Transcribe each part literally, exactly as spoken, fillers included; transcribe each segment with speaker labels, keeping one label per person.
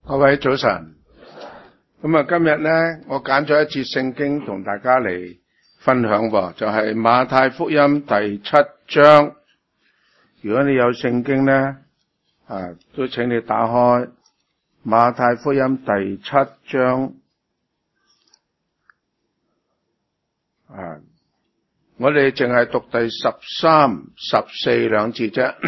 Speaker 1: 各位早晨，咁啊今日咧，我揀咗一節聖經同大家嚟分享喎，就係馬太福音第七章。如果你有聖經咧，啊，都請你打開馬太福音第七章。啊，我哋淨係讀第十三、十四兩節啫。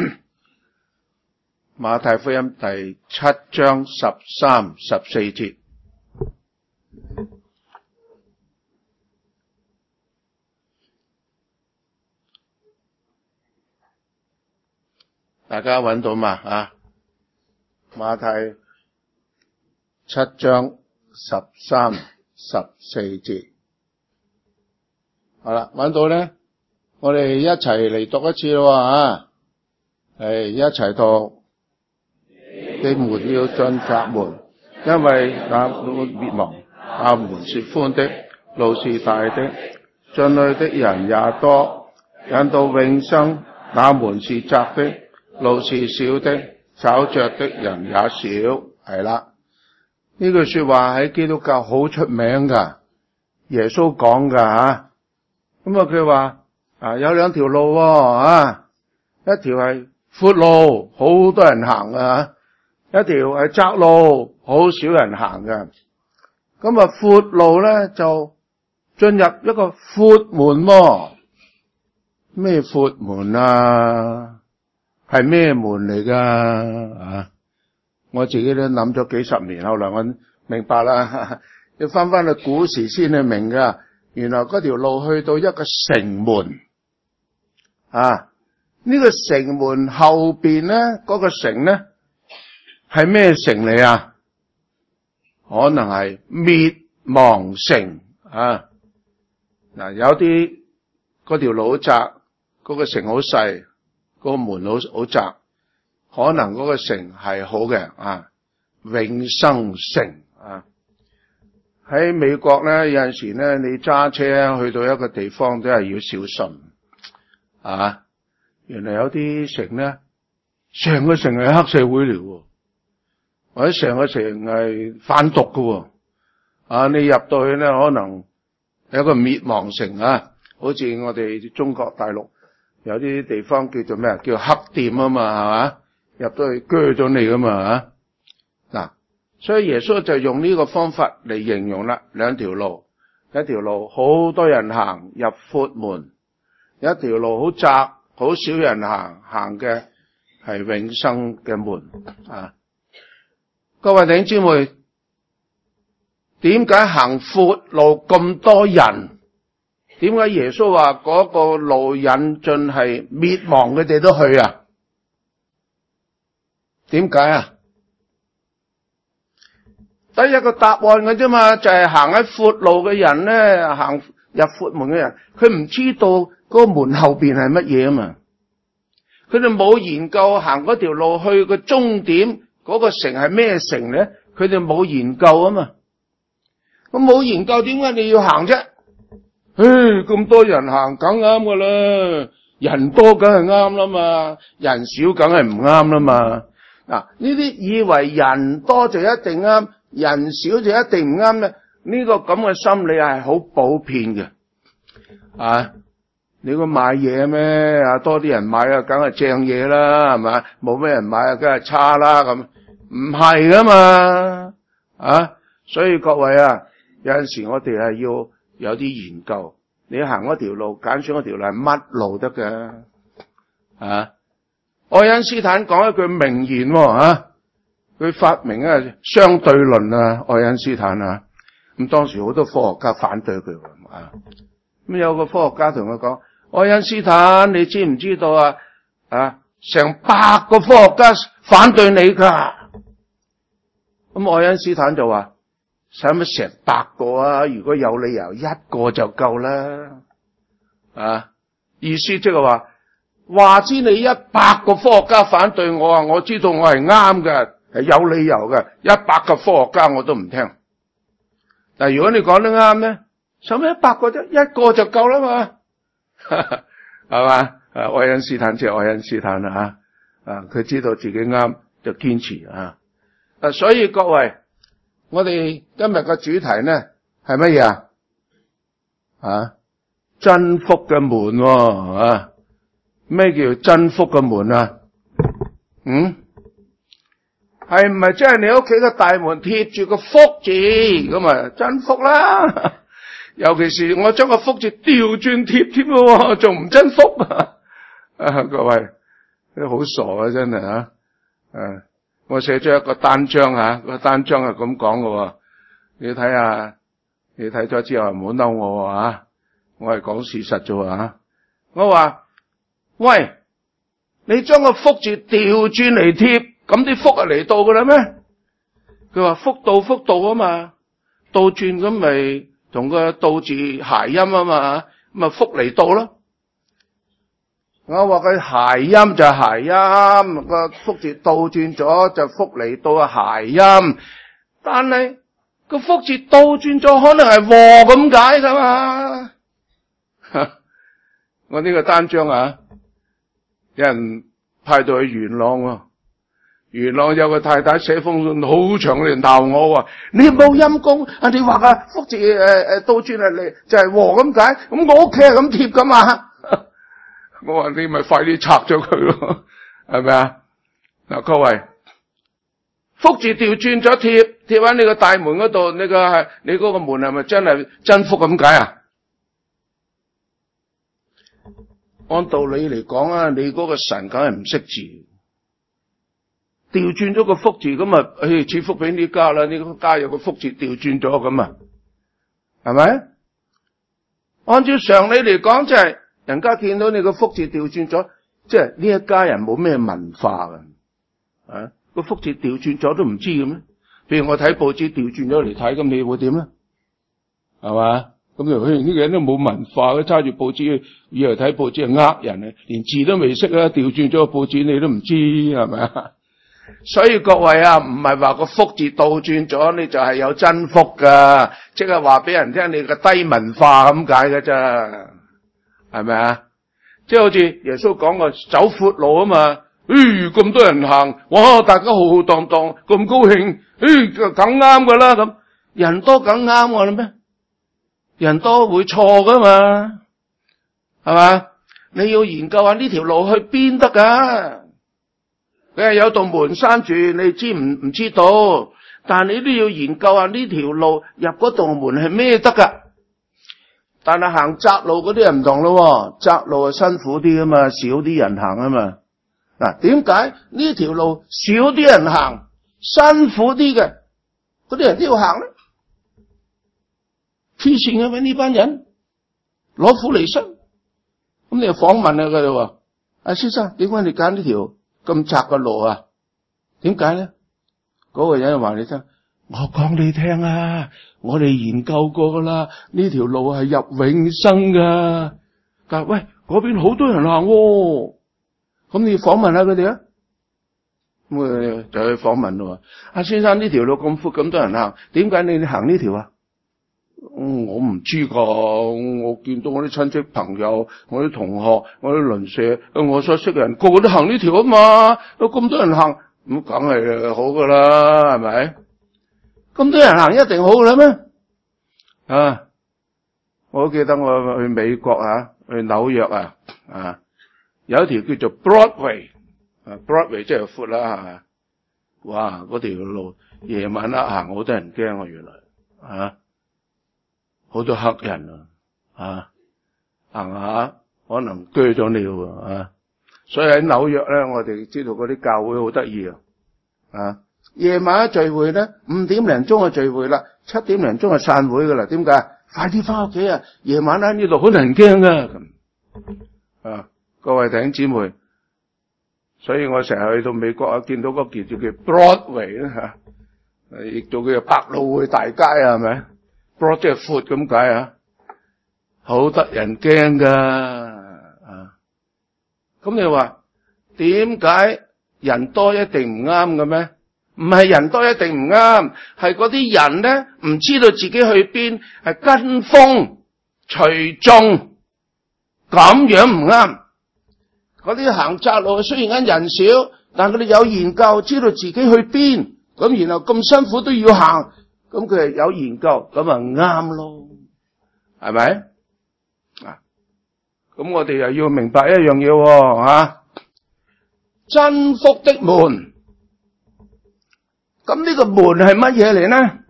Speaker 1: 馬太福音第七章十三、十四節，大家揾到嘛？啊，馬太七章十三、十四節，好啦，揾到咧，我哋一齊嚟讀一次咯啊！係一齊讀。你們要進窄門，因為那門滅亡，那門是寬的，路是大的，進去的人也多；引到永生，那門是窄的，路是小的，找着的人也少。係啦，呢句說話喺基督教好出名噶，耶穌講噶吓。咁啊，佢話啊有兩條路啊，一條係闊路，好多人行啊。一條係窄路，好少人行嘅。咁啊，闊路咧就進入一個闊門喎。咩闊門啊？係咩門嚟噶？啊！我自己都諗咗幾十年，後來我明白啦，要翻翻去古時先去明噶。原來嗰條路去到一個城門啊！呢個城門後邊咧，嗰個城咧。係咩城嚟啊？可能係滅亡城啊！嗱，有啲嗰條路好窄，嗰個城好細，嗰個門好好窄，可能嗰個城係好嘅啊！永生城啊！喺美國咧，有陣時咧，你揸車去到一個地方都係要小心啊！原來有啲城咧，成個城係黑社會嚟喎。或者成個城係販毒嘅，啊！你入到去咧，可能有一個滅亡城啊！好似我哋中國大陸有啲地方叫做咩啊？叫黑店啊嘛，係嘛？入到去鋸咗你噶嘛，嗱、啊！所以耶穌就用呢個方法嚟形容啦，兩條路，一條路好多人行入闊門，一條路好窄，好少人行，行嘅係永生嘅門啊！各位弟兄姊妹，點解行闊路咁多人？點解耶穌話嗰個路引進係滅亡佢哋都去啊？點解啊？第一個答案嘅啫嘛，就係行喺闊路嘅人咧，行入闊門嘅人，佢唔知道嗰個門後邊係乜嘢啊嘛，佢哋冇研究行嗰條路去個終點。嗰個城係咩城咧？佢哋冇研究啊嘛，咁冇研究點解你要行啫？唉，咁多人行梗啱噶啦，人多梗係啱啦嘛，人少梗係唔啱啦嘛。嗱，呢啲以為人多就一定啱，人少就一定唔啱咧，呢個咁嘅心理係好普遍嘅啊！你個買嘢咩啊？多啲人買啊，梗係正嘢啦，係咪？冇咩人買啊，梗係差啦咁。唔係噶嘛，啊！所以各位啊，有陣時我哋係要有啲研究。你行嗰條路，揀選嗰條路係乜路得嘅？啊！愛因斯坦講一句名言喎，啊！佢發明啊相對論啊，愛因斯坦啊。咁當時好多科學家反對佢啊。咁有個科學家同佢講：愛因斯坦，你知唔知道啊？啊，成百個科學家反對你噶。咁愛因斯坦就話：使乜成百個啊？如果有理由，一個就夠啦。啊，意思即係話，話知你一百個科學家反對我啊，我知道我係啱嘅，係有理由嘅。一百個科學家我都唔聽。但係如果你講得啱咧，使乜一百個啫？一個就夠啦嘛，係嘛？啊，愛因斯坦即係愛因斯坦啦吓，啊，佢知道自己啱就堅持啊。 啊，所以各位，我哋今日嘅主題呢係乜嘢啊？啊，真福嘅門喎，啊，咩叫真福嘅門啊？嗯，係唔係即係你屋企嘅大門貼住個福字咁啊？真福啦，尤其是我將個福字調轉貼添咯，仲唔真福啊？啊，各位，都好傻啊，真係啊！誒，我寫咗一個單張啊，個單張係咁講嘅，你睇下，你睇咗之後唔好嬲我啊！我係講事實啫啊！我話，喂，你將個福字調轉嚟貼，咁啲福啊嚟到噶啦咩？佢話福到福到啊嘛，倒轉咁咪同個倒字諧音啊嘛，咁啊福嚟到咯。我話佢諧音就諧音，個福字倒轉咗就福嚟到啊諧音，但係個福字倒轉咗可能係禍咁解噶嘛。我呢個單張啊，有人派到去元朗喎，元朗有個太太寫封信好長嚟鬧我話，你冇陰功啊！你話啊福字誒誒倒轉嚟就係禍咁解，咁我屋企係咁貼噶嘛。我話你咪快啲拆咗佢咯，係咪啊？嗱，各位，福字調轉咗貼貼喺你個大門嗰度，你個係你嗰個門係咪真係真福咁解啊？按道理嚟講啊，你嗰個神梗係唔識字，調轉咗個福字咁啊，誒賜福俾呢家啦，呢個家有個福字調轉咗咁啊，係咪？按照常理嚟講，就係、是。人家見到你個福字調轉咗，即係呢一家人冇咩文化嘅，啊個福字調轉咗都唔知嘅咩？譬如我睇報紙調轉咗嚟睇，咁你會點咧？係嘛？咁就呢個人都冇文化嘅，揸住報紙以為睇報紙係呃人啊，連字都未識啊，調轉咗個報紙你都唔知係咪啊？所以各位啊，唔係話個福字倒轉咗你就係有真福噶，即係話俾人聽你個低文化咁解嘅咋。係咪啊？即係好似耶穌講個走闊路啊嘛，誒咁多人行，哇大家浩浩蕩蕩咁高興，誒梗啱噶啦咁，人多梗啱我啦咩？人多會錯噶嘛，係嘛？你要研究下呢條路去邊得噶？你係有道門閂住，你知唔唔知道？但係你都要研究下呢條路入嗰道門係咩得噶？但係行窄路嗰啲人唔同咯，窄路係辛苦啲啊嘛，少啲人行啊嘛。嗱，點解呢條路少啲人行，辛苦啲嘅嗰啲人都要行咧？黐線嘅咩呢班人攞苦嚟辛。咁你就訪問下佢哋話：阿先生，點解你揀呢條咁窄嘅路啊？點解咧？嗰、嗰個人就話你聽。我講你聽啊，我哋研究過噶啦，呢條路係入永生噶。但係喂，嗰邊好多人行喎，咁你要訪問下佢哋啊。咁啊就去訪問咯。阿先生，呢條路咁闊，咁多人行，點解你行呢條啊？嗯，我唔知噶，我見到我啲親戚朋友、我啲同學、我啲鄰舍、我所識嘅人，個個都行呢條啊嘛，有咁多人行，咁梗係好噶啦，係咪？咁多人行一定好嘅啦咩？啊！我記得我去美國啊，去紐約啊，啊，有一條叫做 Broadway， 啊 Broadway 即係闊啦，係嘛？哇！嗰條路夜晚黑行好多人驚啊，原來啊，好多黑人啊，啊，行下可能鋸咗你喎啊！所以喺紐約咧，我哋知道嗰啲教會好得意啊，啊！夜晚聚會咧，五點零鐘就聚會啦，七點零鐘就散會噶啦。點解？快啲翻屋企啊！夜晚喺呢度好難驚啊！咁啊，各位弟兄姊妹，所以我成日去到美國啊，見到嗰條叫叫 Broadway 咧吓，亦做叫做百老匯大街啊，係咪 ？Broad 即係闊咁解啊，好得人驚噶啊！咁你話點解人多一定唔啱嘅咩？唔係人多一定唔啱，係嗰啲人咧唔知道自己去邊，係跟風隨眾，咁樣唔啱。嗰啲行窄路雖然間人少，但佢哋有研究，知道自己去邊， 咁然後咁辛苦都要行，咁佢係有研究，咁啊啱咯，係咪？啊，咁我哋又要明白一樣嘢喎，吓，真福的門。咁呢個門係乜嘢嚟呢？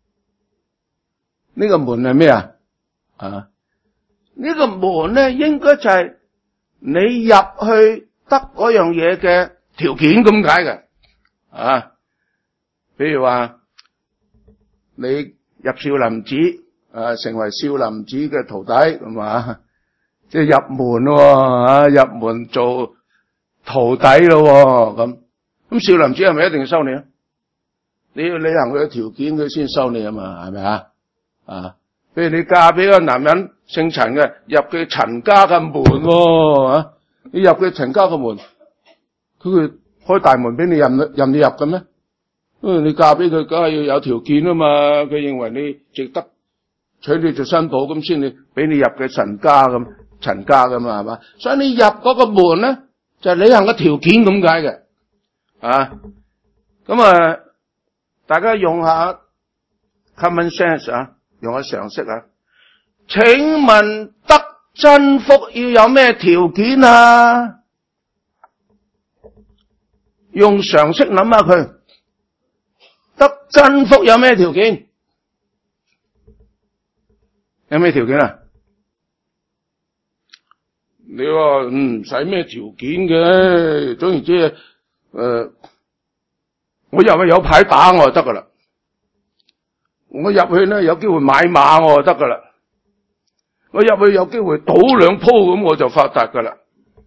Speaker 1: 呢個門係咩啊？啊，呢個門咧應該就係你入去得嗰樣嘢嘅條件咁解嘅，啊，比如話你入少林寺，啊，成為少林寺嘅徒弟，係嘛？即係入門喎，啊，入門做徒弟咯，咁咁少林寺係咪一定要收你啊？你要履行佢嘅條件，佢先收你啊嘛，係咪啊？啊，譬如你嫁俾個男人姓陳嘅，入佢陳家嘅門喎，啊，你入佢陳家嘅門，佢會開大門俾你任任你入嘅咩？因為你嫁俾佢，梗係要有條件啊嘛，佢認為你值得娶你做新抱，咁先至俾你入嘅陳家咁，陳家噶嘛，係嘛？所以你入嗰個門咧，就係履行嘅條件咁解嘅，啊，咁啊。大家用下 common sense 啊，用下常識啊。請問得真福要有咩條件啊？用常識諗下佢，得真福有咩條件？有咩條件啊？你話唔使咩條件嘅，總言之誒。呃我入去有牌打我就得噶啦，我入去咧有機會買馬我就得噶啦，我入去有機會賭兩鋪咁我就發達噶啦，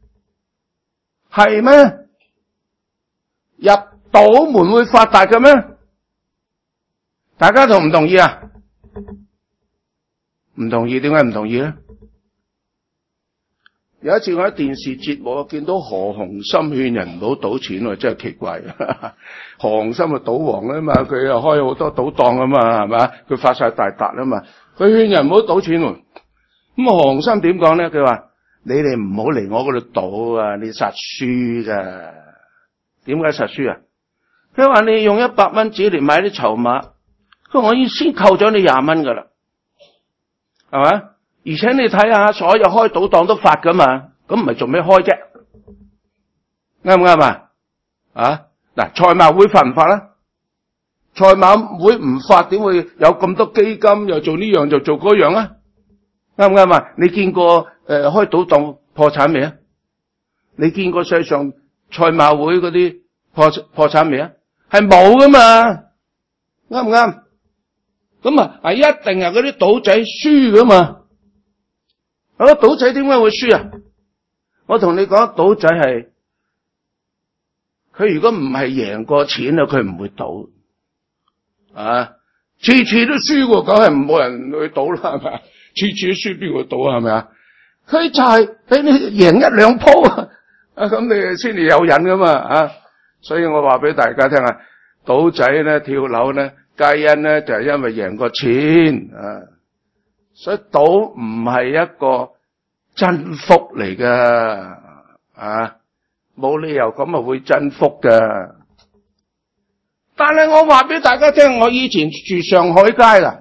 Speaker 1: 係咩？入賭門會發達嘅咩？大家同唔同意啊？唔同意，點解唔同意咧？有一次我喺電視節目見到何鴻燊勸人唔好賭錢，真係奇怪。何鴻燊係賭王啊嘛，佢又開好多賭檔啊嘛，係嘛？佢發晒大達啊嘛，佢勸人唔好賭錢。咁何鴻燊點講咧？佢話：你哋唔好嚟我嗰度賭啊，你實輸噶。點解實輸啊？佢話你用一百蚊紙嚟買啲籌碼，佢話我已經先扣咗你廿蚊噶啦，係嘛？而且你睇下，所有開賭檔都發噶嘛，咁唔係做咩開啫？啱唔啱啊？啊，嗱，賽馬會發唔發啦？賽馬會唔發，點會有咁多基金又做呢樣就做嗰樣啊？啱唔啱啊？你見過誒、呃、開賭檔破產未啊？你見過世上賽馬會嗰啲破破產未啊？係冇噶嘛？啱唔啱？咁啊，係一定係嗰啲賭仔輸噶嘛？啊，賭仔點解會輸啊？我同你講，賭仔係佢如果唔係贏過錢啊，佢唔會賭啊！次次都輸過，梗係冇人去賭啦，係咪？次次都輸，邊個賭啊？係咪啊？佢就係俾你贏一兩鋪啊，咁你先至有癮噶嘛啊！所以我話俾大家聽啊，賭仔咧跳樓咧，皆因咧就係因為贏過錢啊。所以賭唔係一個真福嚟噶，啊，冇理由咁啊會真福噶。但係我話俾大家聽，我以前住上海街啦，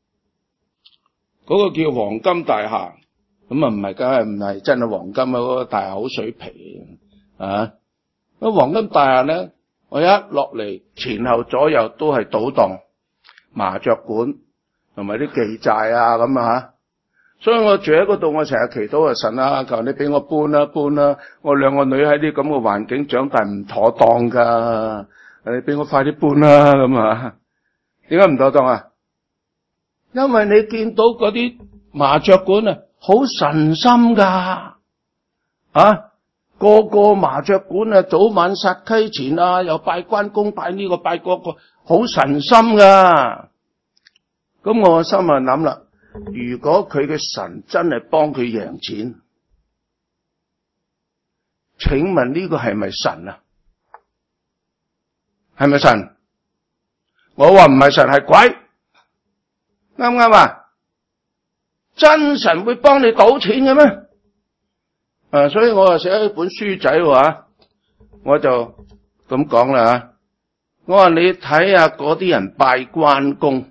Speaker 1: 嗰個叫黃金大廈，咁啊唔係，梗係唔係真係黃金啊，嗰個大廈好水皮啊。咁黃金大廈咧，我一落嚟前後左右都係賭檔、麻雀館。同埋啲記債啊咁啊吓，所以我住喺嗰度，我成日祈禱啊，神啊，求你俾我搬啦搬啦，我兩個女喺啲咁嘅環境長大唔妥當噶，你俾我快啲搬啦咁啊？點解唔妥當啊？因為你見到嗰啲麻雀館啊，好神心噶，啊，個個麻雀館啊，早晚殺溪錢啊，又拜關公拜呢個拜嗰個，好神心噶。咁我心啊諗啦，如果佢嘅神真係幫佢贏錢，請問呢個係咪神啊？係咪神？我話唔係神，係鬼，啱唔啱啊？真神會幫你賭錢嘅咩？啊，所以我啊寫一本書仔話，我就咁講啦吓， 我話你睇下嗰啲人拜關公，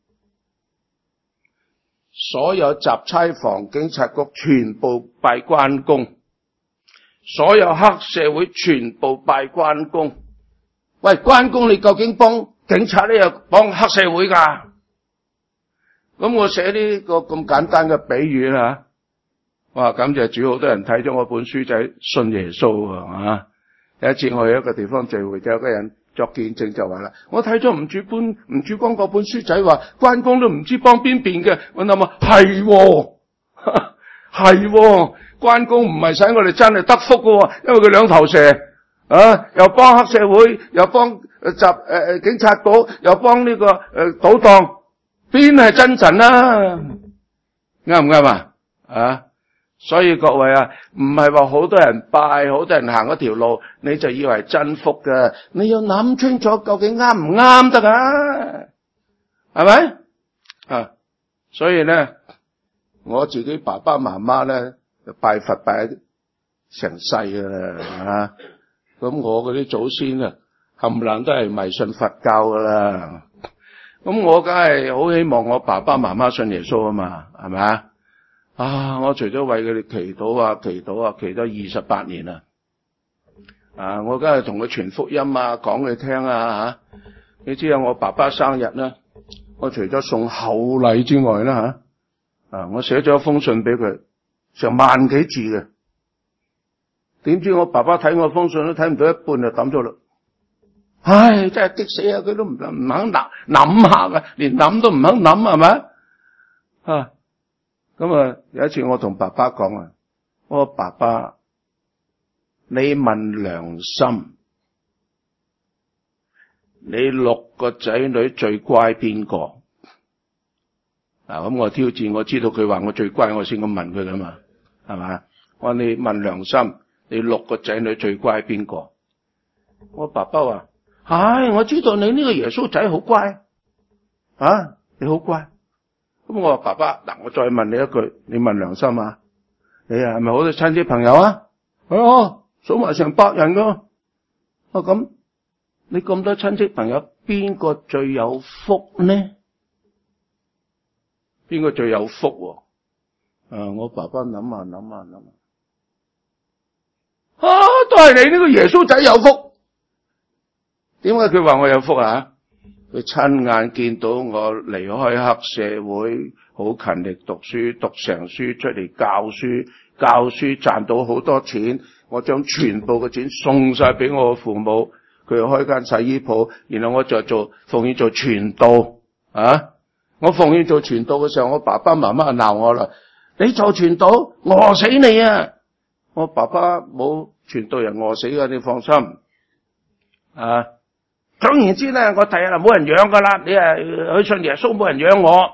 Speaker 1: 所有雜差房、警察局全部拜關公，所有黑社會全部拜關公。喂，關公你究竟幫警察呢，又幫黑社會㗎？咁我寫呢個咁簡單嘅比喻啦，哇！感謝主，好多人睇咗我本書仔信耶穌啊！有一次我去一個地方聚會，就有個人作見證就話啦：我睇咗吳主官吳主光嗰本書仔，話關公都唔知幫邊邊嘅。我諗啊，係係關公唔係使我哋真係得福嘅，因為佢兩頭蛇啊，又幫黑社會，又幫集誒誒警察局，又幫呢、這個誒賭檔，邊係真神啊？啱唔啱啊？啊！所以各位啊，唔係話好多人拜，好多人行嗰條路，你就以為真福㗎。你要諗清楚究竟啱唔啱得啊？係咪啊？所以咧，我自己爸爸媽媽咧拜佛拜成世㗎啦，啊！咁我嗰啲祖先啊，冚唪唥都係迷信佛教㗎啦。咁我梗係好希望我爸爸媽媽信耶穌啊嘛，係咪啊？啊！我除咗為佢哋祈禱啊、祈禱啊，祈咗二十八年啦。啊！我梗係同佢傳福音啊，講佢聽啊吓。你知啊，我爸爸生日咧，我除咗送厚禮之外啦吓，啊，我寫咗一封信俾佢，成萬幾字嘅。點知我爸爸睇我封信都睇唔到一半就抌咗啦。唉，真係激死啊！佢都唔唔肯諗諗下嘅，連諗都唔肯諗，係咪啊？咁啊，有一次我同爸爸講啊，我爸爸，你問良心，你六個仔女最乖邊個？嗱，咁我挑戰，我知道佢話我最乖，我先咁問佢噶嘛，係嘛？我話你問良心，你六個仔女最乖邊個？我爸爸話：唉，我知道你呢個耶穌仔好乖，啊，你好乖。咁我話爸爸，嗱，我再問你一句，你問良心啊，你係咪好多親戚朋友啊？哦，數埋成百人噶。啊，咁你咁多親戚朋友，邊個最有福呢？邊個最有福？啊，我爸爸諗下諗下諗下，啊，都係你呢個耶穌仔有福。點解佢話我有福啊？佢親眼見到我離開黑社會，好勤力讀書，讀成書出嚟教書，教書賺到好多錢，我將全部嘅錢送晒俾我父母，佢又開間洗衣鋪，然後我就做奉獻做傳道啊！我奉獻做傳道嘅時候，我爸爸媽媽鬧我啦，你做傳道餓死你啊！我爸爸冇傳道人餓死㗎，你放心啊！總言之咧，我第日冇人養噶啦，你係去信耶穌冇人養我。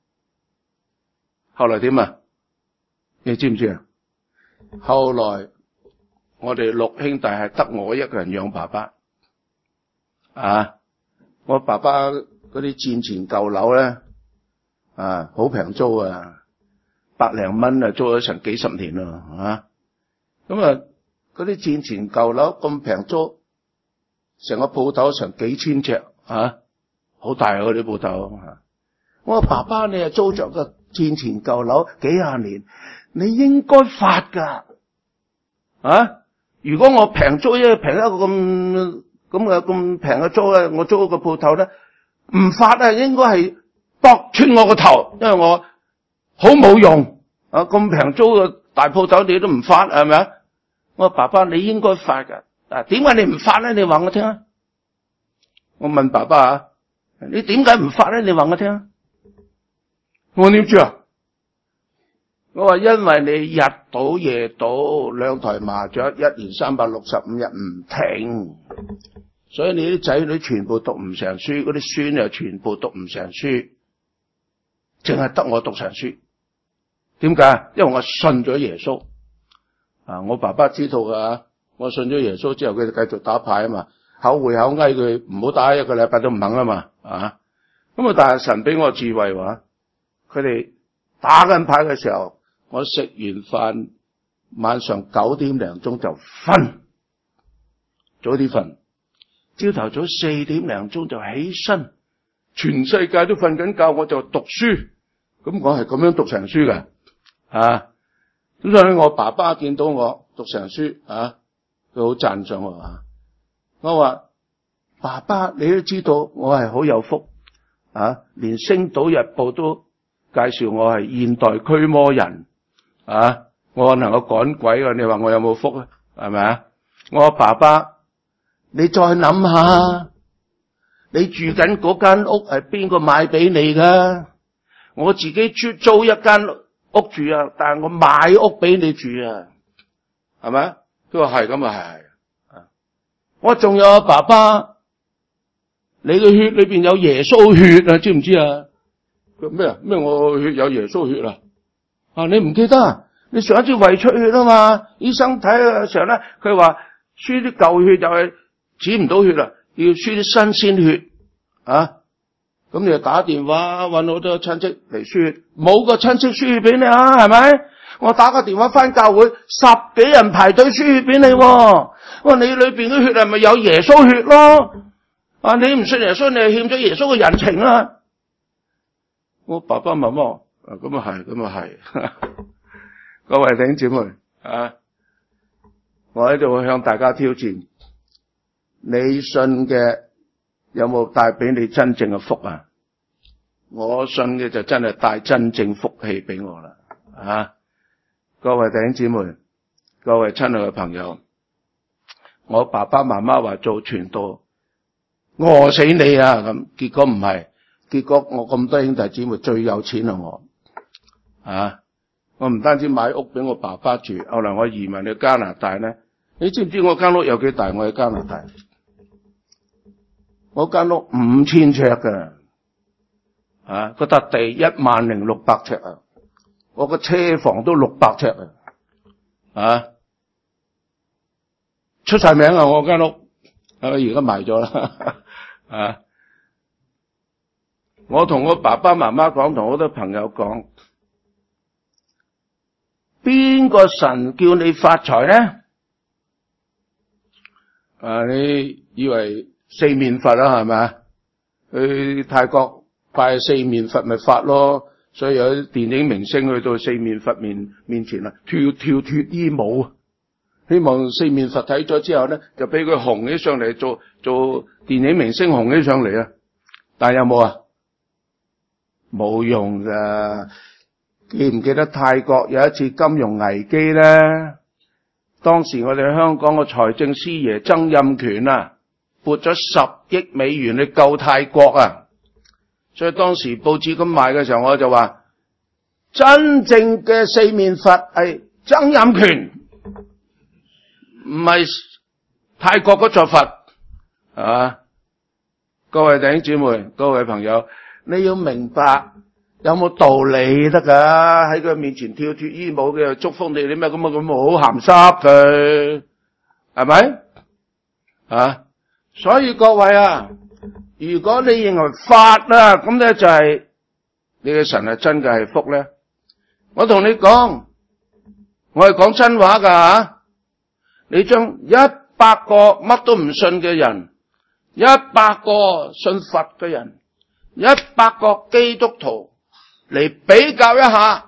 Speaker 1: 後來點啊？你知唔知啊？後來我哋六兄弟係得我一個人養爸爸啊！我爸爸嗰啲戰前舊樓咧啊，好平租啊，百零蚊啊，租咗成幾十年咯啊！咁啊，嗰啲戰前舊樓咁平租。成個鋪頭成幾千尺啊，好大嗰啲鋪頭啊！我話爸爸，你係租着個戰前舊樓幾廿年，你應該發噶啊！如果我平租，因為平一個咁咁嘅咁平嘅租咧，我租個鋪頭咧唔發啊，應該係剝穿我個頭，因為我好冇用啊！咁平租個大鋪頭你都唔發，係咪啊？我話爸爸，你應該發噶。啊，點解你唔發咧？你話我聽啊！我問爸爸啊，你點解唔發咧？你話我聽啊！我點知啊？我話因為你日賭夜賭，兩台麻雀，一年三百六十五日唔停，所以你啲仔女全部讀唔成書，嗰啲孫又全部讀唔成書，淨係得我讀成書。點解？因為我信咗耶穌啊！我爸爸知道噶。我信咗耶穌之後，佢就繼續打牌啊嘛，口會口嗌佢唔好打，一個禮拜都唔肯啊嘛，啊，咁啊，但係神俾我智慧話，佢哋打緊牌嘅時候，我食完飯晚上九點零鐘就瞓，早啲瞓， 朝頭早四點零鐘就起身，全世界都瞓緊覺，我就讀書。咁我係咁樣讀成書嘅，啊！咁所以我爸爸見到我讀成書，啊，佢好讚賞我啊。我話爸爸，你都知道我係好有福，啊，連星島日報都介紹我係現代驅魔人，啊，我能夠趕鬼啊！你話我有冇福啊？係咪啊？我話爸爸，你再諗下，你住緊嗰間屋係邊個買俾你噶？我自己租租一間屋住啊，但係我買屋俾你住啊，係咪啊？佢話係咁啊，係。我仲有爸爸，你嘅血裏邊有耶穌血啊，知唔知啊？佢咩啊？咩我血有耶穌血啊？啊，你唔記得啊？你上一次胃出血啊嘛？醫生睇嘅時候咧，佢話輸啲舊血就係止唔到血啦，要輸啲新鮮血啊！咁你就打電話搵好多親戚嚟輸血，冇個親戚輸血俾你啊，係咪？我打個電話翻教會，十幾人排隊輸血俾你，我話你裏邊嘅血係咪有耶穌血咯？啊，你唔信耶穌，你係欠咗耶穌嘅人情啊！我爸爸媽媽，啊咁啊係，咁啊係，各位弟兄姊妹啊，我喺度向大家挑戰，你信嘅有冇帶俾你真正嘅福啊？我信嘅就真係帶真正福氣俾我啦，啊！各位弟兄姊妹，各位親愛嘅朋友，我爸爸媽媽話做傳道餓死你啊，咁結果唔係，結果我咁多兄弟姊妹最有錢啊我，啊！我唔單止買屋俾我爸爸住，後來我移民去加拿大咧，你知唔知我間屋有幾大？我喺加拿大，我間屋五千尺㗎。啊！嗰笪地一萬零六百尺啊！我個車房都六百尺啊！啊！出晒名啊！我間屋，啊而家賣咗啦！啊！我同我爸爸媽媽講，同好多朋友講，邊個神叫你發財咧？啊！你以為四面佛啦，係咪啊？去泰國拜四面佛咪發咯，所以有啲電影明星去到四面佛面面前啦，跳跳脫衣舞，希望四面佛睇咗之後咧，就俾佢紅起上嚟，做做電影明星紅起上嚟啊！但係有冇啊？冇用噶。記唔記得泰國有一次金融危機咧？當時我哋香港嘅財政司爺曾蔭權啊，撥咗十億美元去救泰國啊！所以當時報紙咁賣嘅時候，我就話真正嘅四面佛係曾蔭權，唔係泰國嗰座佛，係嘛？各位弟兄姊妹，各位朋友，你要明白有冇道理得噶？喺佢面前跳脫衣舞嘅祝福你，你咩咁啊？咁好鹹濕佢，係咪？啊！所以各位啊，如果你認為法啊，咁咧就係你嘅神係真嘅係福咧。我同你講，我係講真話噶吓。你將一百個乜都唔信嘅人，一百個信佛嘅人，一百個基督徒嚟比較一下，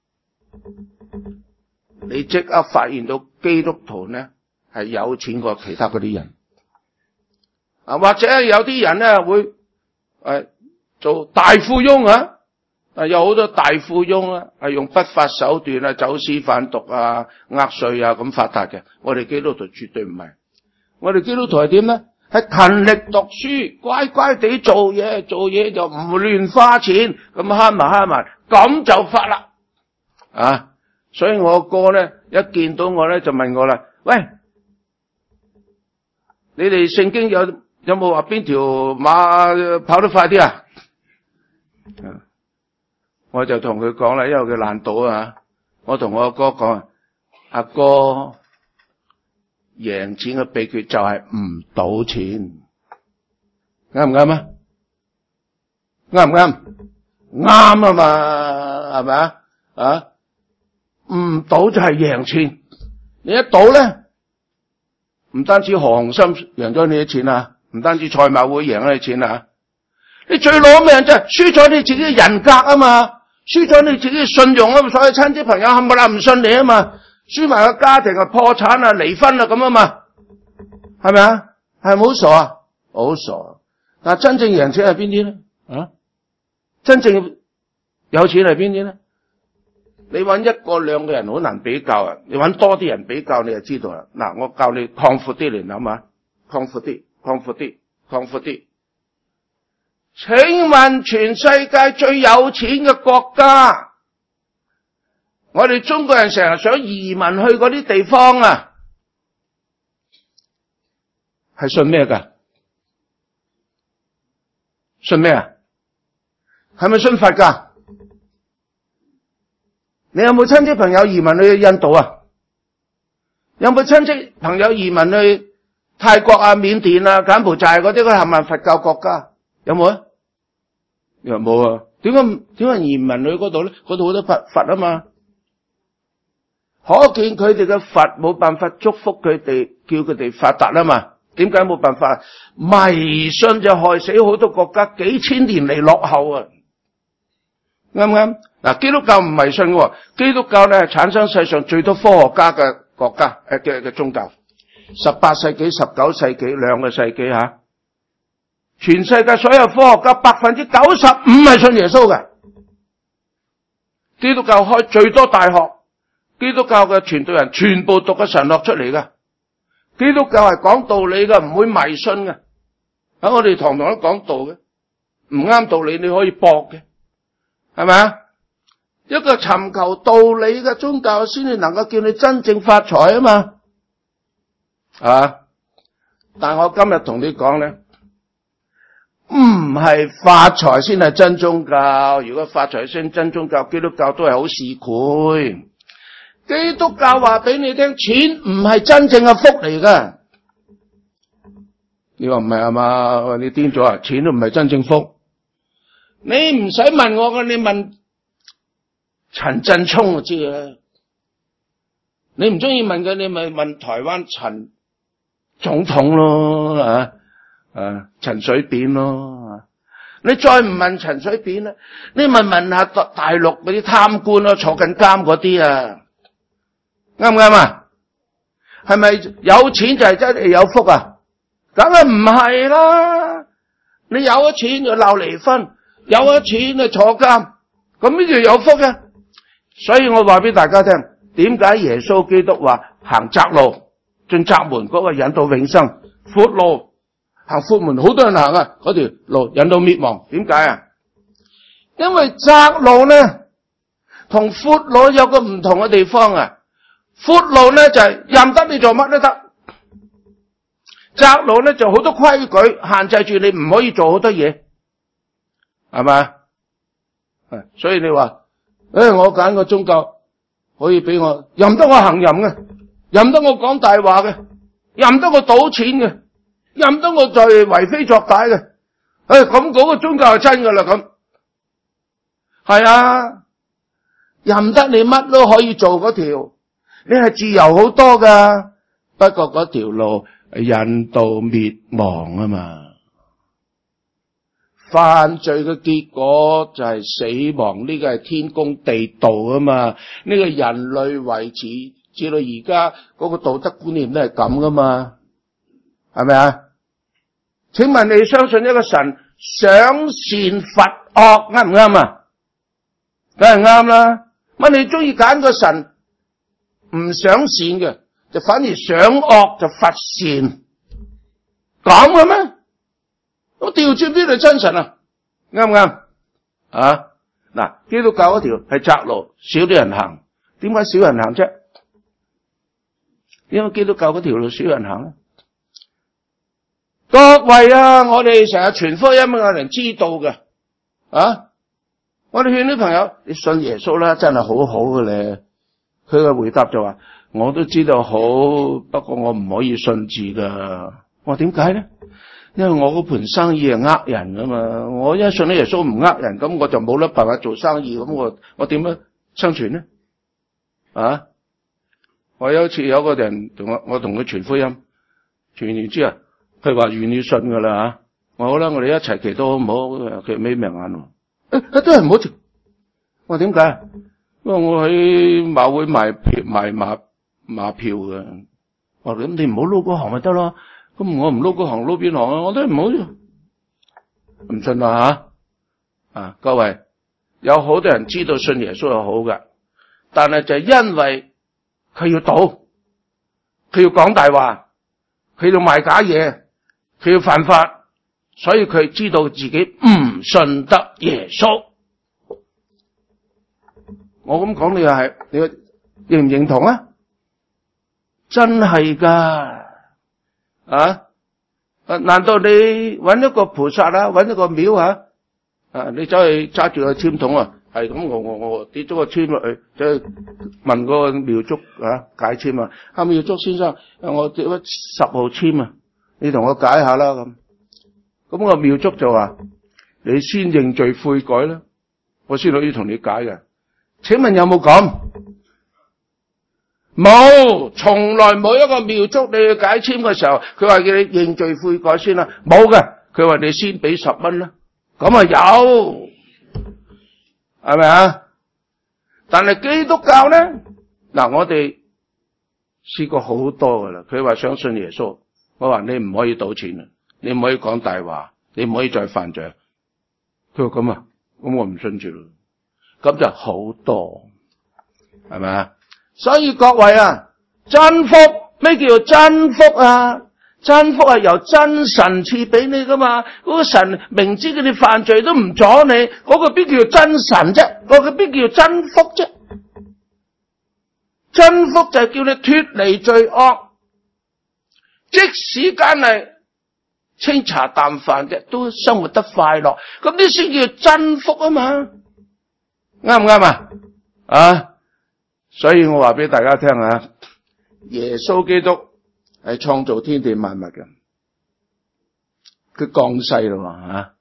Speaker 1: 你即刻發現到基督徒呢係有錢過其他嗰啲人。啊，或者有啲人咧會誒、呃、做大富翁啊，啊有好多大富翁啊係用不法手段啊，走私販毒啊、呃稅啊咁發達嘅。我哋基督徒絕對唔係，我哋基督徒係點咧？係勤力讀書，乖乖地做嘢，做嘢就唔亂花錢，咁慳埋慳埋，咁就發啦啊！所以我哥咧一見到我咧就問我啦，喂，你哋聖經有有冇話邊條馬跑得快啲啊？我就同佢講啦，因為佢爛賭啊，我同我阿哥講，阿哥贏錢嘅秘訣就係唔賭錢，啱唔啱啊？啱唔啱？啱啊嘛，係咪啊？啊，唔賭就係贏錢，你一賭咧，唔單止何鴻燊贏咗你啲錢啊！ 唔單止賽馬會贏咗你錢啊，你最攞命就係輸咗你自己嘅人格啊嘛，輸咗你自己嘅信用啊嘛，所有親戚朋友冚唪唥唔信你啊嘛，輸埋個家庭啊破產啊離婚啊咁啊嘛，係咪啊？係咪好傻啊？好傻！但真正贏錢係邊啲咧？啊，真正有錢係邊啲咧？你揾一個兩個人好難比較啊，你揾多啲人比較你就知道啦。嗱，我教你擴闊啲嚟諗下，擴闊啲，擴闊啲，擴闊啲。請問全世界最有錢嘅國家，我哋中國人成日想移民去嗰啲地方啊，係信咩㗎？信咩啊？係咪信佛㗎？你有冇親戚朋友移民去印度啊？有冇親戚朋友移民去泰國啊、緬甸啊、柬埔寨嗰啲嗰係咪佛教國家？有冇啊？又冇啊？點解點解移民去嗰度咧？嗰度好多佛佛啊嘛，可見佢哋嘅佛冇辦法祝福佢哋，叫佢哋發達啊嘛。點解冇辦法？迷信就害死好多國家，幾千年嚟落後啊！啱唔啱？嗱，基督教唔迷信喎，基督教咧係產生世上最多科學家嘅國家誒嘅嘅宗教。十八世紀、十九世紀兩個世紀吓，全世界所有科學家百分之九十五係信耶穌嘅。基督教開最多大學，基督教嘅傳道人全部讀嘅神學出嚟嘅。基督教係講道理嘅，唔會迷信嘅。喺我哋堂堂都講道嘅，唔啱道理你可以駁嘅，係咪啊？一個尋求道理嘅宗教先至能夠叫你真正發財啊嘛，啊！但我今日同你講咧，唔係發財先係真宗教。如果發財先真宗教，基督教都係好市儈。基督教話俾你聽，錢唔係真正嘅福嚟噶。你話唔係啊嘛？你癲咗啊？錢都唔係真正福。你唔使問我噶，你問陳振聰就知啦。你唔中意問嘅，你咪問台灣陳總統咯，啊啊陳水扁咯。你再唔問陳水扁咧，你咪問下大陸嗰啲貪官咯，坐緊監嗰啲啊。啱唔啱啊？係咪有錢就係真係有福啊？梗係唔係啦！你有咗錢就鬧離婚，有咗錢就坐監，咁呢叫有福嘅？所以我話俾大家聽，點解耶穌基督話行窄路進窄門嗰個引到永生，闊路行闊門好多人行啊，嗰條路引到滅亡？點解啊？因為窄路咧同闊路有個唔同嘅地方啊。闊路咧就係任得你做乜都得，窄路咧就好多規矩限制住你，唔可以做好多嘢，係咪？所以你話，誒、哎，我揀個宗教可以俾我任得我行淫嘅，任得我講大話嘅，任得我賭錢嘅，任得我在為非作歹嘅，誒、哎，咁嗰個宗教係真噶啦，咁係啊，任得你乜都可以做嗰條。你係自由好多噶，不過嗰條路引到滅亡啊嘛，犯罪嘅結果就係死亡，呢個係天公地道啊嘛，呢個人類維持至到而家嗰個道德觀念都係咁噶嘛，係咪啊？請問你相信一個神賞善罰惡啱唔啱啊？梗係啱啦。乜你中意揀個神唔賞善嘅，就反而賞惡就罰善，咁嘅咩？我調轉呢度真神啊，啱唔啱啊？嗱，基督教嗰條係窄路，少啲人行，點解少人行啫？因為基督教嗰條路少人行咧。各位啊，我哋成日傳福音，有人知道嘅啊，我哋勸啲朋友，你信耶穌啦，真係好好嘅咧。佢嘅回答就話：我都知道好，不過我唔可以信字噶。我話點解咧？因為我嗰盤生意係呃人噶嘛。我一信咗耶穌唔呃人，咁我就冇得辦法做生意。咁我我點樣生存咧？啊！我有一次有個人同我，我同佢傳福音，傳完之後， 佢話願意信噶啦吓。我好啦，我哋一齊祈禱好唔好？佢眯眯眼喎，誒，都係唔好做。我話點解？因為我喺馬會賣票賣馬馬票嘅。我話咁你唔好撈嗰行咪得咯。咁我唔撈嗰行撈邊行啊？我都唔好唔信啦吓。啊，各位有好多人知道信耶穌係好嘅，但係就係因為佢要賭，佢要講大話，佢要賣假嘢，佢要犯法，所以佢知道自己唔信得耶穌。我咁講你又係，你認唔認同啊？真係噶啊！難道你揾一個菩薩啊，揾一個廟啊？啊，你走去揸住個簽筒啊，係咁我我我跌咗個簽落去，走去問嗰個廟祝啊解簽啊。阿廟祝先生，我跌咗十號簽啊，你同我解下啦咁。咁個廟祝就話：你先認罪悔改啦，我先可以同你解嘅。請問有冇講？冇，從來冇一個廟祝你去解簽嘅時候，佢話叫你認罪悔改先啦，冇嘅。佢話你先俾十蚊啦，咁啊有，係咪啊？但係基督教咧，嗱我哋試過好多噶啦。佢話想信耶穌，我話你唔可以賭錢啊，你唔可以講大話，你唔可以再犯罪。佢話咁啊，咁我唔信住咯。咁就好多，係咪啊？所以各位啊，真福，咩叫做真福啊？真福係由真神賜俾你噶嘛。嗰個神明知佢哋犯罪都唔阻你，嗰個邊叫做真神啫？嗰個邊叫做真福啫？真福就係叫你脫離罪惡，即使間係清茶淡飯嘅，都生活得快樂。咁呢先叫真福啊嘛？啱唔啱啊？啊！所以我話俾大家聽啊，耶穌基督係創造天地萬物嘅，佢降世咯吓，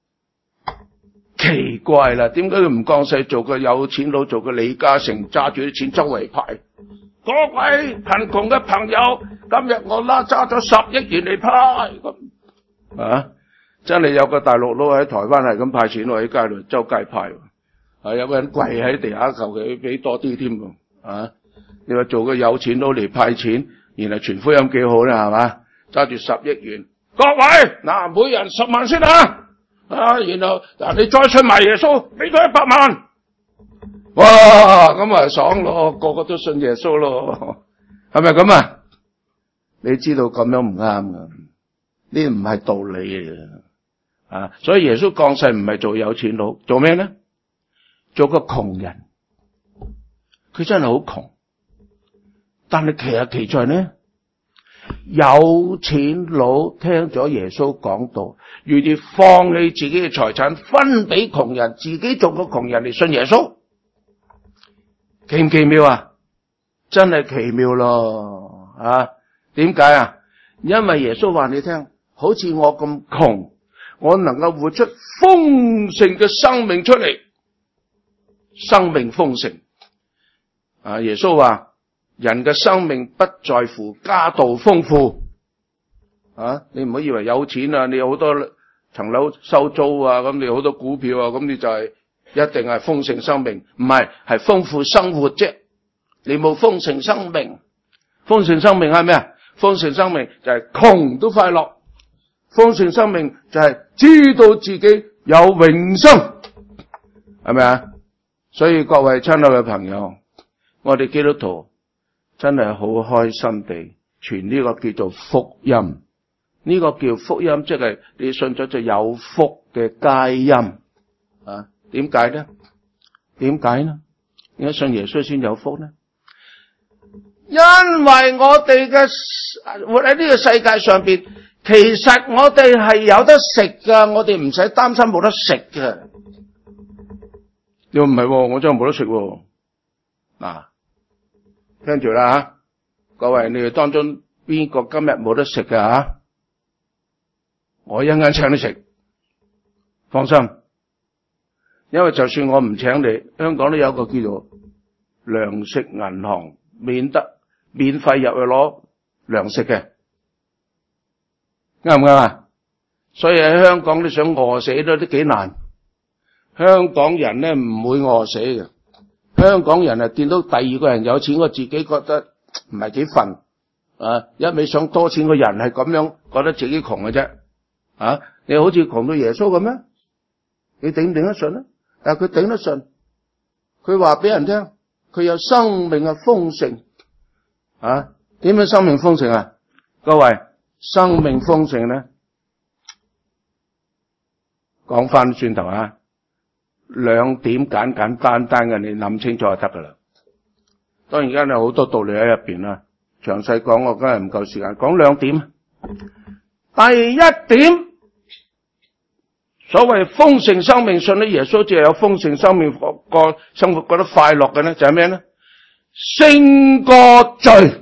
Speaker 1: 奇怪啦，點解佢唔降世做個有錢佬，做個李嘉誠，揸住啲錢周圍派？各位貧窮嘅朋友，今日我啦揸咗十億元嚟派咁啊！真係有個大陸佬喺台灣係咁派錢喎，喺街度周街派。啊！有個人跪喺地下求佢俾多啲添喎，啊！你話做個有錢佬嚟派錢，原來傳福音幾好咧，係嘛？揸住十億元，各位嗱，每人十萬先啊！啊，然後嗱，你再信埋耶穌，俾佢一百萬，哇！咁啊爽咯，個個都信耶穌咯，係咪咁啊？你知道咁樣唔啱噶，呢唔係道理嘅啊！所以耶穌降世唔係做有錢佬，做咩咧？做個窮人，佢真係好窮，但係其實其在呢，有錢佬聽咗耶穌講道，願意放棄自己嘅財產分俾窮人，自己做個窮人嚟信耶穌，奇唔奇妙啊？真係奇妙咯啊！點解啊？因為耶穌話你聽，好似我咁窮，我能夠活出豐盛嘅生命出嚟。生命豐盛啊！耶穌話人嘅生命不在乎家道豐富啊！你唔好以為有錢啊，你有好多層樓收租啊，咁你好多股票啊，咁你就係一定係豐盛生命，唔係，係豐富生活啫。你冇豐盛生命，豐盛生命係咩啊？豐盛生命就係窮都快樂，豐盛生命就係知道自己有永生，係咪啊？所以各位親愛嘅朋友，我哋基督徒真係好開心地傳呢個叫做福音，呢、這個叫福音，即係你信咗就有福嘅佳音啊？點解呢？點解呢？點解信耶穌先有福呢？因為我哋嘅活喺呢個世界上邊，其實我哋係有得食噶，我哋唔使擔心冇得食噶。又唔係，我真係冇得食。嗱、啊，聽住啦吓，各位，你哋當中邊個今日冇得食㗎吓？我一陣間請你食，放心。因為就算我唔請你，香港都有個叫做糧食銀行，免得免費入去攞糧食嘅。 啱唔啱啊？所以喺香港你想餓死都都幾難。香港人咧唔會餓死嘅。香港人啊見到第二個人有錢，我自己覺得唔係幾憤啊！一味想多錢嘅人係咁樣覺得自己窮嘅啫。啊！你好似窮到耶穌咁咩？你頂唔頂得順啊？但係佢頂得順，佢話俾人聽，佢有生命嘅豐盛啊！點樣生命豐盛啊？各位，生命豐盛咧，講翻轉頭啊，兩點簡簡單單嘅，你諗清楚就得噶啦。當然而家有好多道理喺入邊啦，詳細講我梗係唔夠時間，講兩點。第一點，所謂豐盛生命，信咗耶穌只係有豐盛生命，個生活覺得快樂嘅咧，就係咩咧？勝過罪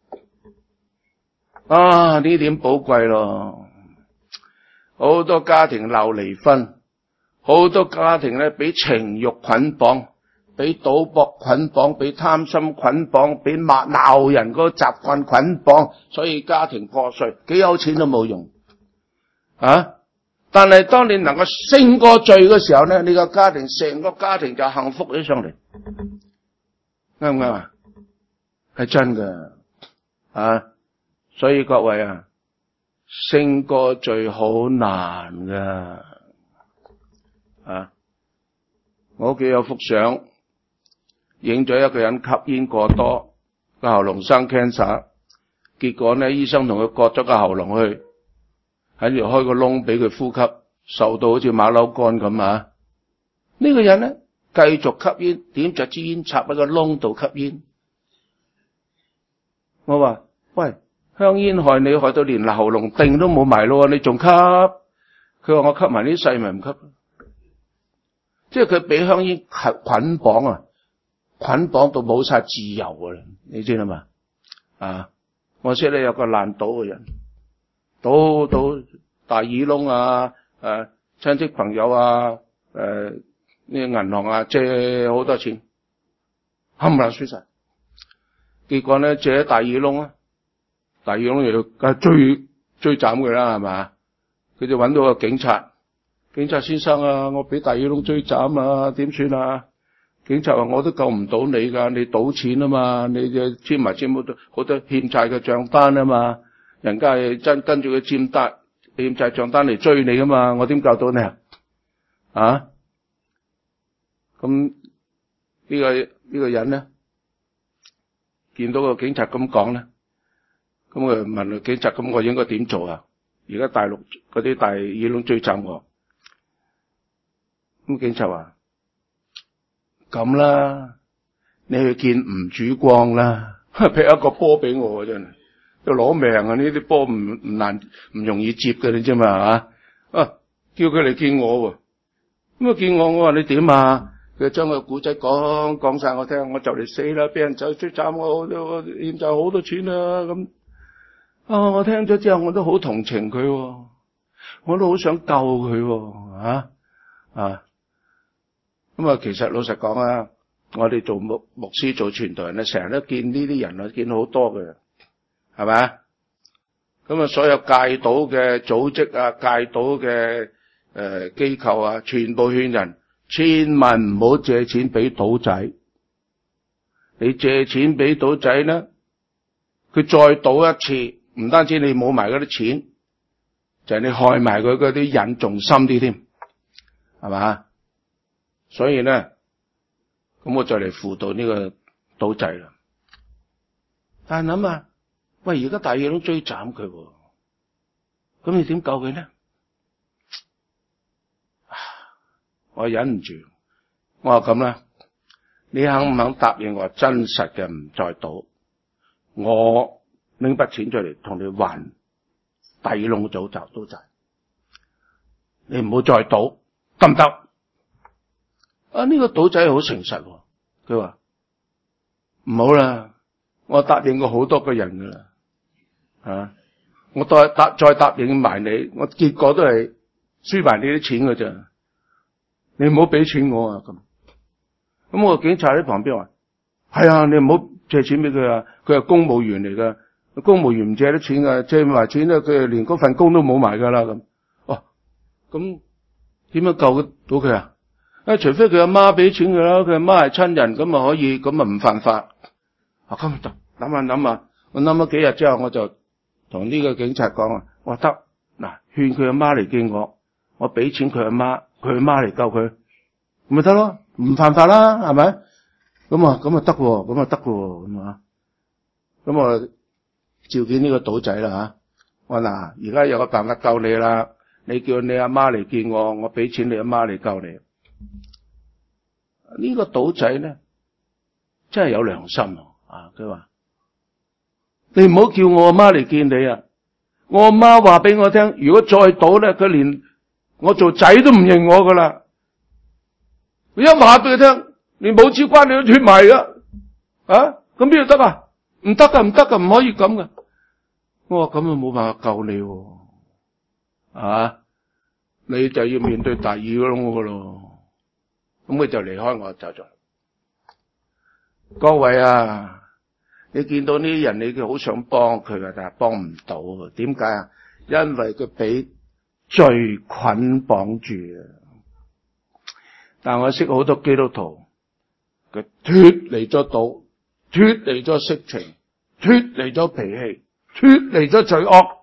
Speaker 1: 啊！呢點寶貴咯，好多家庭鬧離婚，好多家庭咧俾情欲捆綁，俾賭博捆綁，俾貪心捆綁，俾罵鬧人嗰個習慣捆綁，所以家庭破碎，幾有錢都冇用啊！但係當你能夠勝過罪嘅時候咧，你個家庭成個家庭就幸福起上嚟，啱唔啱啊？係真㗎啊！所以各位啊，勝過罪好難㗎啊！我屋企有幅相，影咗一個人吸煙過多，個喉嚨生 cancer， 結果咧醫生同佢割咗個喉嚨去，喺度開個窿俾佢呼吸，受到好似馬騮乾咁啊！呢個人咧繼續吸煙，點着支煙插喺個窿度吸煙。我話：喂，香煙害你，害到連喉嚨定都冇埋咯，你仲吸？佢話：我吸埋呢世咪唔吸。即係佢俾香煙捆綁啊，捆綁到冇晒自由噶啦，你知啦嘛？啊，我識得有個爛賭嘅人，賭賭大耳窿啊，誒、啊，親戚朋友啊，誒，呢個銀行啊借好多錢，冚唪唥輸晒。結果咧借咗大耳窿啊，大耳窿又要梗係追追斬佢啦，係嘛？佢就揾到個警察。警察先生啊，我俾大耳窿追斬啊，點算啊？警察話：我都救唔到你噶，你賭錢啊嘛，你嘅簽埋簽好多好多欠債嘅賬單啊嘛，人家係真跟住佢簽單欠債賬單嚟追你噶嘛，我點救到你啊？啊？咁呢個呢個人咧，見到個警察咁講咧，咁佢問個警察：咁我應該點做啊？而家大陸嗰啲大耳窿追斬我。咁警察話：咁啦，你去見吳主光啦，劈一個波俾我，真係要攞命啊！呢啲波唔唔難唔容易接嘅，你知嘛？啊，啊，叫佢嚟見我，咁啊見我，我話你點啊？佢將個古仔講講晒我聽，我就嚟死啦，俾人走追斬我，我欠債好多錢啊！咁啊，我聽咗之後，我都好同情佢，我都好想救佢，啊啊！咁啊，其實老實講啊，我哋做牧牧師做傳道人咧，成日都見呢啲人啊，見好多嘅，係咪？咁啊，所有戒賭嘅組織啊，戒賭嘅誒機構啊，全部勸人千萬唔好借錢俾賭仔。你借錢俾賭仔咧，佢再賭一次，唔單止你冇埋嗰啲錢，就係你害埋佢嗰啲癮仲深啲添，係嘛？所以咧，咁我就嚟輔導呢個賭仔啦。但係諗下，喂，而家大耳窿追斬佢，咁你點救佢咧？我忍唔住，我話咁啦，你肯唔肯答應我真實嘅唔再賭？我拎筆錢出嚟同你還大耳窿嘅賭債賭債，你唔好再賭，得唔得？啊！呢、這個賭仔好誠實，佢話唔好啦，我答應過好多個人噶啦，啊！我再答再答應埋你，我結果都係輸埋你啲錢噶咋，你唔好俾錢我啊！咁咁我警察喺旁邊話：係啊，你唔好借錢俾佢啊！佢係公務員嚟噶， 公務員唔借得錢噶，借埋錢咧，佢連嗰份工都冇埋噶啦咁。哦，咁點樣救到佢啊？啊，除非佢阿媽俾錢佢啦，佢阿媽係親人，咁啊可以，咁啊唔犯法。啊，咁得諗下諗下，我諗咗幾日之後，我就同呢個警察講啊，我話得嗱，勸佢阿媽嚟見我，我俾錢佢阿媽，佢阿媽嚟救佢，咁咪得咯，唔犯法啦，係咪？咁啊，咁啊得喎，咁啊得喎，咁啊，咁我召見呢個賭仔啦吓，我話嗱，而家有個辦法救你啦，你叫你阿媽嚟見我，我俾錢你阿媽嚟救你。呢個賭仔咧真係有良心啊！佢話你唔好叫我阿媽嚟見你啊！我阿媽話俾我聽，如果再賭咧，佢連我做仔都唔認我噶啦。佢一話俾佢聽，連母子關係都脫埋噶啊！咁邊度得啊？唔得噶，唔得噶，唔可以咁噶。我話咁啊，冇辦法救你啊！你就要面對第二個噶咯。咁佢就離開我走咗。各位啊，你見到呢啲人，你好想幫佢噶，但係幫唔到。點解啊？因為佢俾罪捆綁住啊！但我識好多基督徒，佢脫離咗賭，脫離咗色情，脫離咗脾氣，脫離咗罪惡。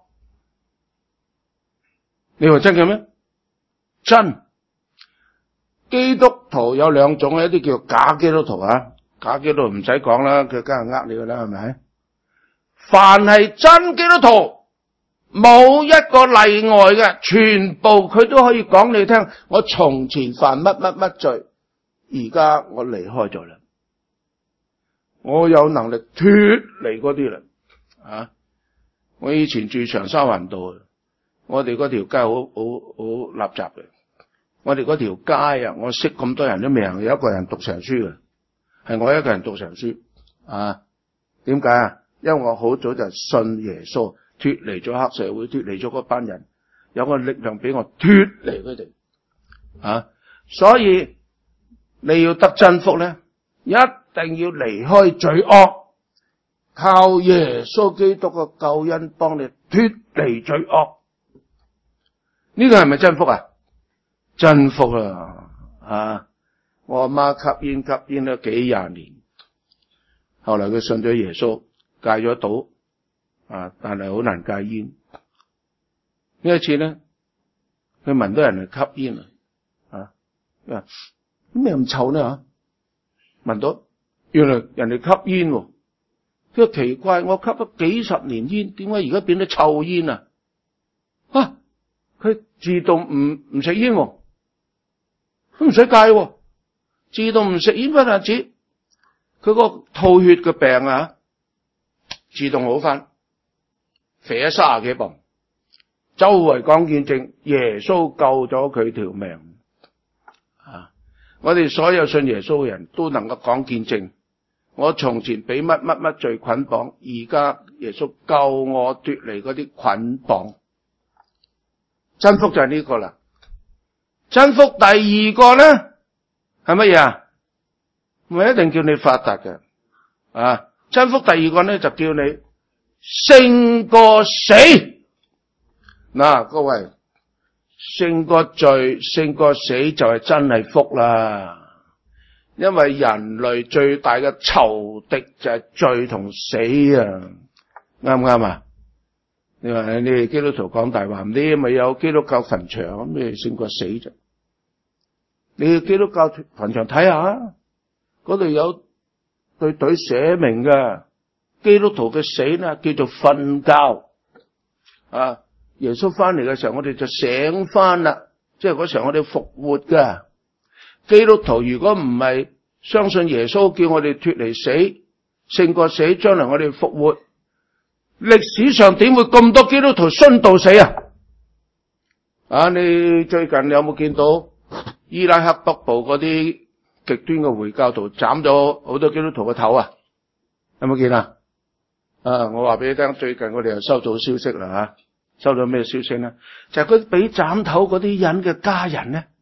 Speaker 1: 你話真嘅咩？真。基督徒有兩種，一啲叫假基督徒啊，假基督徒唔使講啦，佢梗係呃你噶啦，係咪？凡係真基督徒，冇一個例外嘅，全部佢都可以講你聽。我從前犯乜乜乜罪，而家我離開咗啦，我有能力脫離嗰啲啦。啊，我以前住長沙灣道，我哋嗰條街好好好垃圾嘅。我哋嗰條街啊，我識咁多人都未有一個人讀成書嘅，係我一個人讀成書啊？點解啊？因為我好早就信耶穌，脫離咗黑社會，脫離咗嗰班人，有個力量俾我脫離佢哋啊！所以你要得真福咧，一定要離開罪惡，靠耶穌基督嘅救恩幫你脫離罪惡。呢個係咪真福啊？真福啊！啊，我阿媽吸煙吸煙咗幾廿年，後來佢信咗耶穌，戒咗賭啊，但係好難戒煙。呢一次咧，佢聞到人嚟吸煙啊，佢話咩咁臭呢吓？聞到原來人哋吸煙，佢話奇怪，我吸咗幾十年煙，點解而家變咗臭煙啊？啊，佢自動唔唔食煙。都唔使戒，自動唔食煙不單止，佢個吐血嘅病啊，自動好翻，肥咗三十幾磅，周圍講見證，耶穌救咗佢條命啊！我哋所有信耶穌嘅人都能夠講見證，我從前俾乜乜乜罪捆綁，而家耶穌救我脫離嗰啲捆綁，真福就係呢個啦。真福第二個咧係乜嘢啊？唔係一定叫你發達嘅啊！真福第二個咧就叫你勝過死。嗱、啊，各位，勝過罪、勝過死就係真係福啦。因為人類最大嘅仇敵就係罪同死啊，啱唔啱啊？你話你哋基督徒講大話，你咪有基督教墳場，咁你勝過死啫。你去基督教墳場睇下，嗰度有對隊寫明嘅，基督徒嘅死呢叫做瞓覺啊！耶穌翻嚟嘅時候，我哋就醒翻啦，即係嗰時候我哋復活噶。基督徒如果唔係相信耶穌，叫我哋脫離死，勝過死，將來我哋復活，歷史上點會咁多基督徒殉道死啊？啊！你最近有冇見到伊拉克北部嗰啲極端嘅回教徒斬咗好多基督徒嘅頭啊？有冇見啊？啊！我話俾你聽，最近我哋又收到消息啦吓、啊，收到咩消息呢？就係佢俾斬頭嗰啲人嘅家人呢，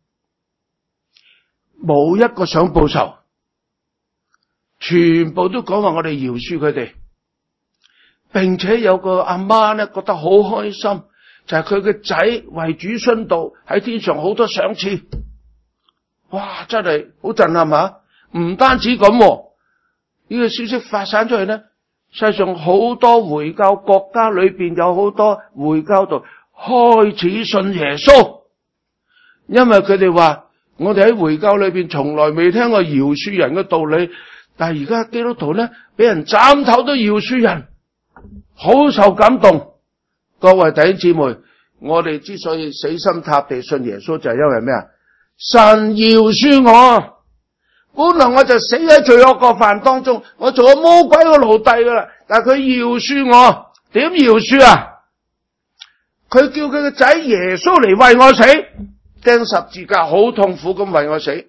Speaker 1: 冇一個想報仇，全部都講話我哋饒恕佢哋。 並且有個阿媽咧覺得好開心，就係佢嘅仔為主殉道，喺天上好多賞賜。哇，真係好震撼啊！唔單止咁，呢個消息發散出去咧，世上好多回教國家裏邊有好多回教徒開始信耶穌，因為佢哋話我哋喺回教裏邊從來未聽過饒恕人嘅道理，但係而家基督徒咧俾人斬頭都饒恕人，好受感動。各位弟兄姊妹，我哋之所以死心塌地信耶穌，就係因為咩啊？神饒恕我，本來我就死喺罪惡過犯當中，我做咗魔鬼嘅奴隸噶啦，但係佢饒恕我，點饒恕啊？佢叫佢個仔耶穌嚟為我死，釘十字架好痛苦咁為我死，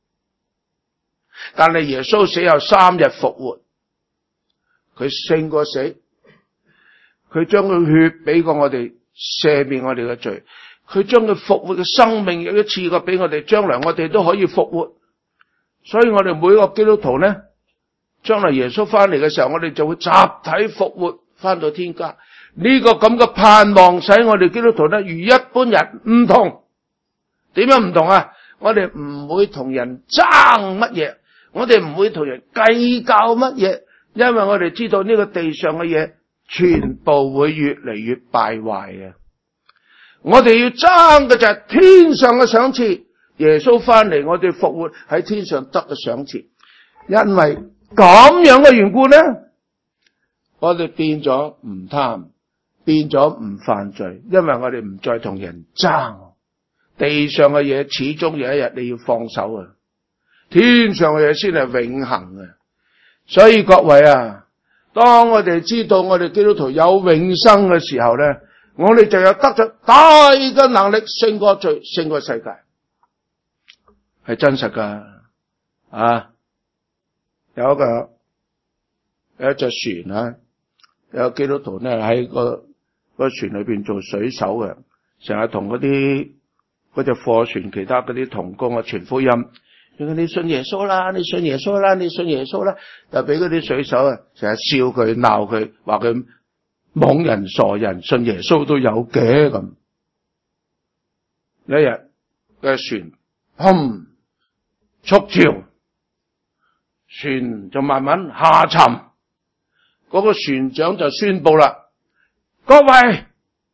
Speaker 1: 但係耶穌死後三日復活，佢勝過死，佢將佢血俾過我哋赦免我哋嘅罪，佢將佢復活嘅生命有一次過俾我哋，將來我哋都可以復活。所以我哋每個基督徒呢，將來耶穌翻嚟嘅時候，我哋就會集體復活翻到天家。呢個咁嘅盼望使我哋基督徒呢，與一般人唔同。點樣唔同啊？我哋唔會同人爭乜嘢，我哋唔會同人計較乜嘢，因為我哋知道呢個地上嘅嘢全部會越嚟越敗壞嘅。我哋要爭嘅就係天上嘅賞賜。耶穌翻嚟，我哋復活喺天上得嘅賞賜。因為咁樣嘅緣故呢，我哋變咗唔貪，變咗唔犯罪，因為我哋唔再同人爭。地上嘅嘢始終有一日你要放手啊，天上嘅嘢先係永恆嘅。所以各位啊，當我哋知道我哋基督徒有永生嘅時候呢，我哋就有得咗大嘅能力勝過罪，勝過世界，係真實噶。啊，有一個有一隻船啊，有基督徒呢喺個個船裏邊做水手嘅，成日同嗰啲嗰隻貨船其他嗰啲同工啊傳福音，你信耶穌啦，你信耶穌啦，你信耶穌啦，就俾嗰啲水手啊成日笑佢鬧佢，話佢懵人傻人，信耶穌都有嘅咁。一日嘅船砰觸潮，船就慢慢下沉，嗰個船長就宣布啦：各位，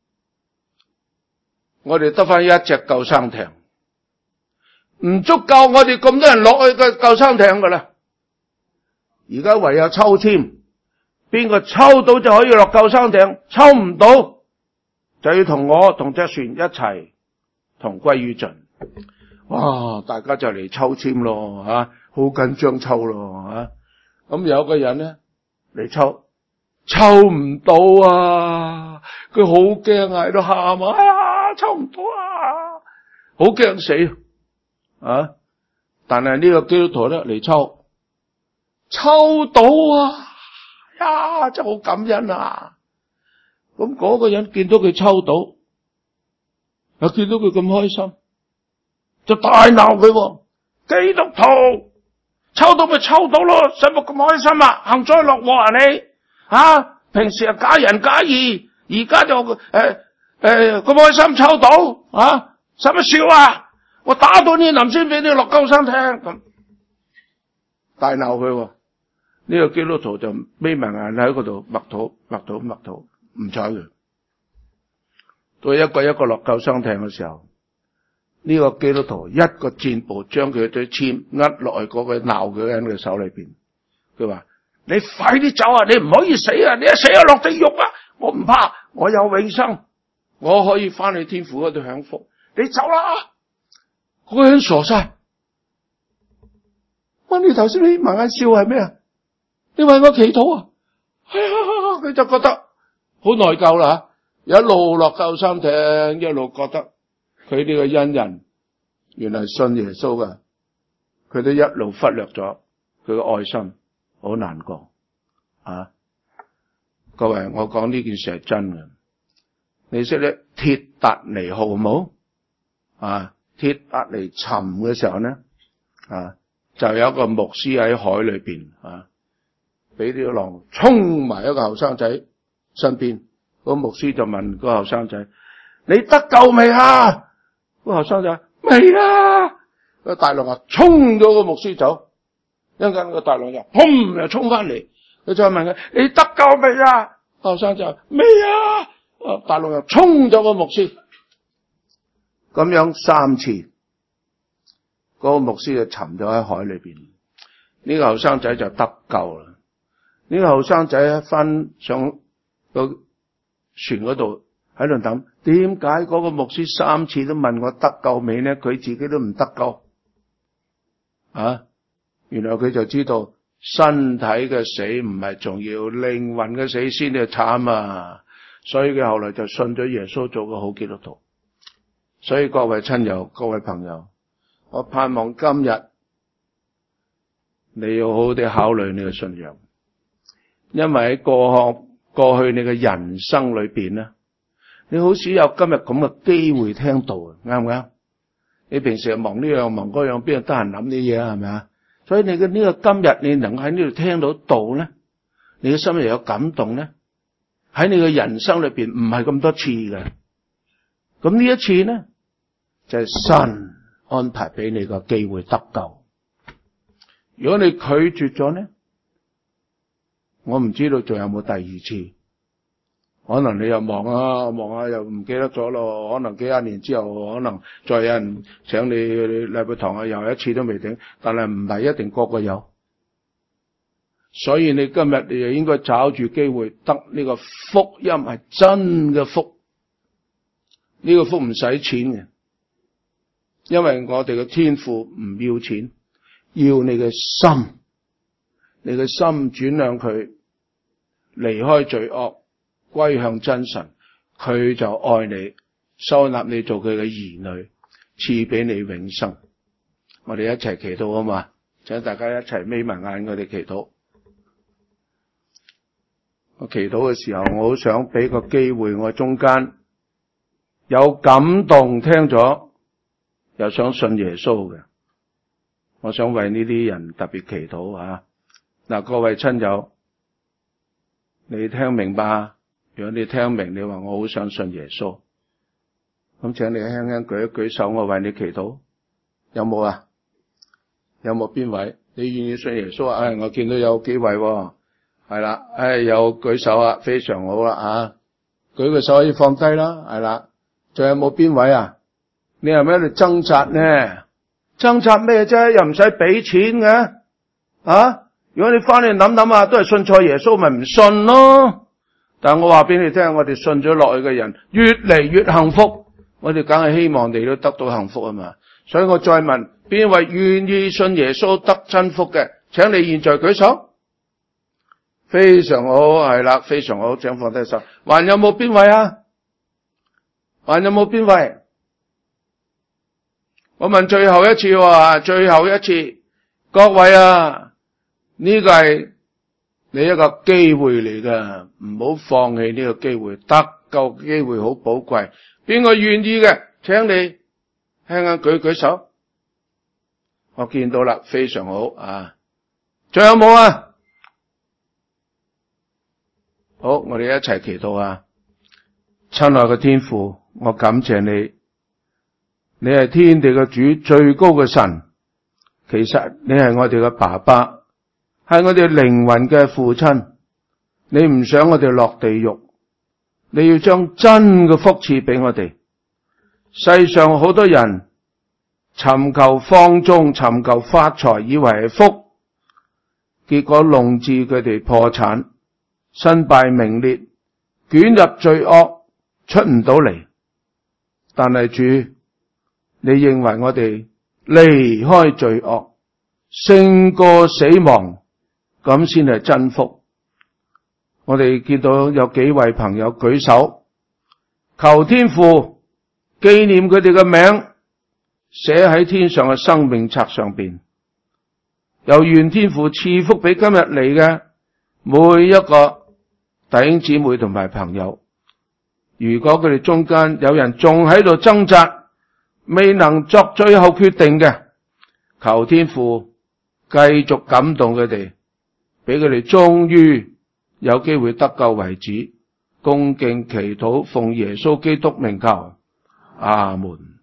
Speaker 1: 我哋得返一隻救生艇，唔足夠我哋咁多人落去個救生艇噶啦，而家唯有抽籤，邊個抽到就可以落救生艇，抽唔到就要同我同隻船一齊同歸於盡。哇！大家就嚟抽籤咯，吓、啊，好緊張抽咯，吓、啊。咁有個人咧嚟抽，抽唔到啊！佢好驚啊，喺度喊啊！哎呀，抽唔到啊，好驚死啊！但係呢個基督徒咧嚟抽，抽到啊！呀，真係好感恩啊！咁嗰個人見到佢抽到，又見到佢咁開心，就大鬧佢，基督徒抽到咪抽到咯，使乜咁開心啊？幸災樂禍啊你啊！平時係假仁假義，而家就誒誒咁開心抽到啊！使乜笑啊？我打到你臨先俾你落救生艇咁，大鬧佢。呢個基督徒就眯埋眼喺嗰度默禱默禱默禱，唔睬佢。到一個一個落救生艇嘅時候，呢、這個基督徒一個箭步將佢對籤握落去嗰個鬧佢嘅人嘅手裏邊。佢話：你快啲走啊！你唔可以死啊！你一死啊落地獄啊！我唔怕，我有永生，我可以翻去天父嗰度享福。你走啦！嗰、那個人傻晒。問你頭先你盲眼笑係咩啊？你為我祈禱啊！哎呀，佢就覺得好內疚啦，一路落救生艇，一路覺得佢呢個恩人原來信耶穌噶，佢都一路忽略咗佢嘅愛心，好難過啊！各位，我講呢件事係真嘅，你識咧鐵達尼號冇啊？鐵達尼沉嘅時候呢，啊，就有一個牧師喺海裏邊啊。俾呢個浪沖埋一個後生仔身邊，個牧師就問個後生仔：你得救未啊？個後生仔：未啊！個大狼啊，衝咗個牧師走，一陣間個大狼就砰又衝翻嚟，佢再問佢：你得救未啊？個後生仔：未啊！大狼又衝咗個牧師，咁樣三次，嗰個牧師就沉咗喺海裏邊。呢個後生仔就得救啦。呢個後生仔翻上個船嗰度喺度等，點解嗰個牧師三次都問我得救未呢？佢自己都唔得救啊！原來佢就知道身體嘅死唔係重要，靈魂嘅死先至慘啊！所以佢後來就信咗耶穌，做個好基督徒。所以各位親友、各位朋友，我盼望今日你要好好地考慮你嘅信仰，因為喺過去過去你嘅人生裏邊咧，你好少有今日咁嘅機會聽到，啱唔啱？你平時忙呢樣忙嗰樣，邊有得閒諗呢嘢啊？係咪啊？所以你嘅呢個今日，你能喺呢度聽到道咧，你嘅心又有感動咧，喺你嘅人生裏邊唔係咁多次嘅。咁呢一次咧，就係神安排俾你個機會得救。如果你拒絕咗咧，我唔知道仲有冇第二次。可能你又忙啊忙啊，又唔記得咗咯。可能幾廿年之後，可能再有人請你禮拜堂啊，又一次都未定。但係唔係一定個個有。所以你今日你就應該找住機會得呢個福音，係真嘅福。呢個福唔使錢嘅，因為我哋嘅天父唔要錢，要你嘅心，你嘅心轉向佢，離開罪惡，歸向真神，佢就愛你，收納你做佢嘅兒女，賜俾你永生。我哋一齊祈禱好嘛？請大家一齊眯埋眼，我哋祈禱。我祈禱嘅時候，我好想俾個機會我中間有感動聽咗又想信耶穌嘅，我想為呢啲人特別祈禱啊！嗱，各位親友，你聽明白？如果你聽明，你話我好想信耶穌，咁請你輕輕舉一舉手，我為你祈禱。有冇啊？有冇邊位你願意信耶穌啊？唉，我見到有幾位喎，係啦，唉，有舉手啊，非常好啦啊！舉個手可以放低啦，係啦。仲有冇邊位啊？你係咪喺度掙扎呢？掙扎咩啫？又唔使俾錢嘅啊！如果你翻去諗諗啊，都係信錯耶穌，咪唔信咯。但係我話俾你聽，我哋信咗落去嘅人越嚟越幸福，我哋梗係希望你都得到幸福啊嘛。所以我再問，邊位願意信耶穌得真福嘅？請你現在舉手。非常好，係啦，非常好，請放低手。還有冇邊位啊？還有冇邊位？我問最後一次喎，最後一次，各位啊，呢個係你一個機會嚟㗎，唔好放棄呢個機會，得救嘅機會好寶貴。邊個願意嘅？請你輕輕舉舉手。我見到啦，非常好啊。仲有冇啊？好，我哋一齊祈禱啊！親愛嘅天父，我感謝你，你係天地嘅主，最高嘅神。其實你係我哋嘅爸爸，係我哋靈魂嘅父親。你唔想我哋落地獄，你要將真嘅福賜俾我哋。世上好多人尋求放縱，尋求發財，以為係福，結果弄致佢哋破產、身敗名裂，捲入罪惡，出唔到嚟。但係主，你認為我哋離開罪惡，勝過死亡，咁先係真福。我哋見到有幾位朋友舉手，求天父紀念佢哋嘅名，寫喺天上嘅生命冊上邊。又願天父賜福俾今日嚟嘅每一個弟兄姊妹同埋朋友。如果佢哋中間有人仲喺度掙扎，未能作最後決定嘅，求天父繼續感動佢哋，俾佢哋終於有機會得救為止， 恭敬祈禱，奉耶穌基督名求，阿門。